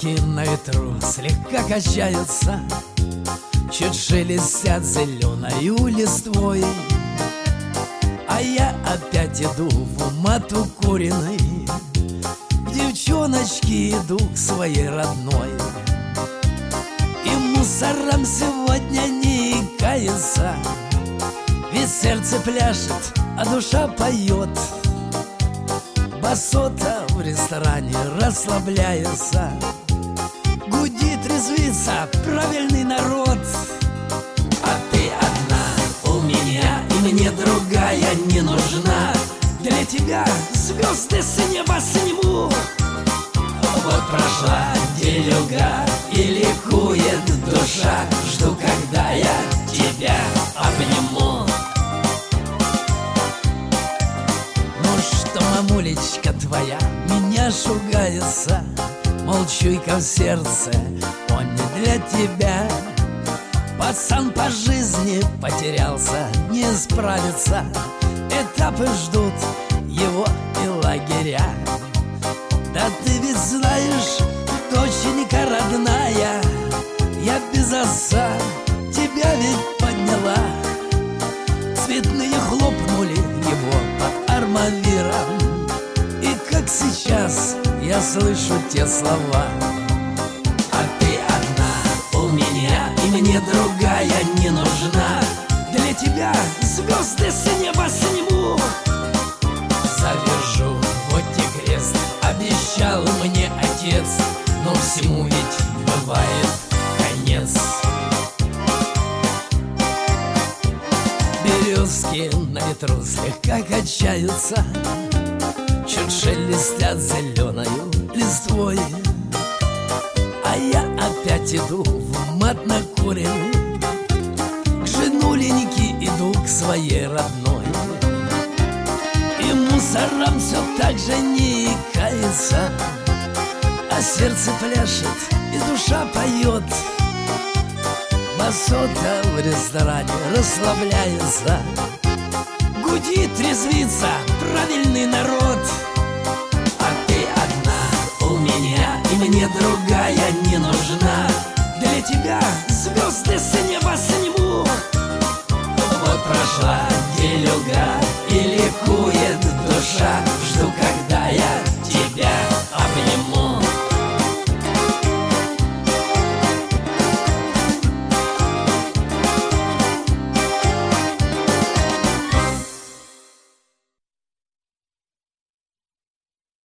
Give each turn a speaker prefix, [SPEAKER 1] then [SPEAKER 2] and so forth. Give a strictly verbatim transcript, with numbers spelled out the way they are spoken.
[SPEAKER 1] Березки на ветру слегка качаются, чуть шелестят зеленою листвой. А я опять иду в умат укуренный, к девчоночке иду к своей родной. И мусорам сегодня не кается, ведь сердце пляшет, а душа поет. Басота в ресторане расслабляется, гудит, резвится правильный народ. А ты одна у меня, и мне другая не нужна. Для тебя звезды с неба сниму. Вот прошла делюга, и ликует душа. Жду, когда я тебя обниму. Ну что, мамулечка твоя меня шугается, мол, чуйка в сердце, он не для тебя. Пацан по жизни потерялся, не справится, этапы ждут его и лагеря. Да ты ведь знаешь, доченька родная, я без отца тебя ведь подняла. Цветные хлопнули его под армавиром, и как сейчас я слышу те слова. А ты одна у меня, и мне другая не нужна. Для тебя звезды с неба сниму. Завяжу вот и крест, обещал мне отец, но всему ведь бывает конец. Березки на ветру слегка качаются, чуть шелестят зеленою листвой. А я опять иду в умат накуренный, к женуленьке иду к своей родной. И мусорам все так же не кается, а сердце пляшет и душа поет. Басота в ресторане расслабляется, гудит, резвится правильный народ. А ты одна у меня, и мне другая